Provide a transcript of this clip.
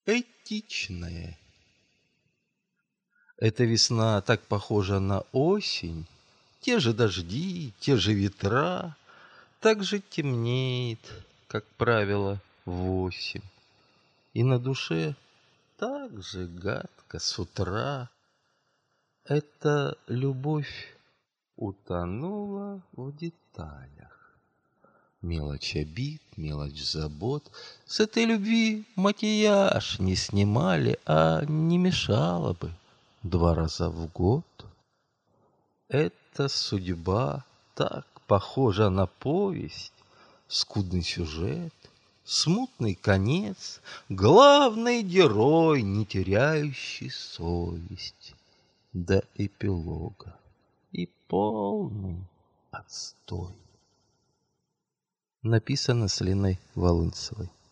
Этичное. Эта весна так похожа на осень. Те же дожди, те же ветра. Так же темнеет, как правило, в 8. И на душе так же гадко с утра. Эта любовь утонула в деталях. Мелочь обид, мелочь забот. С этой любви макияж не снимали, а не мешало бы 2 раза в год. Эта судьба так похожа на повесть. Скудный сюжет, смутный конец, главный герой, не теряющий совесть. До эпилога и полный отстой. Написано с Леной Волынцевой.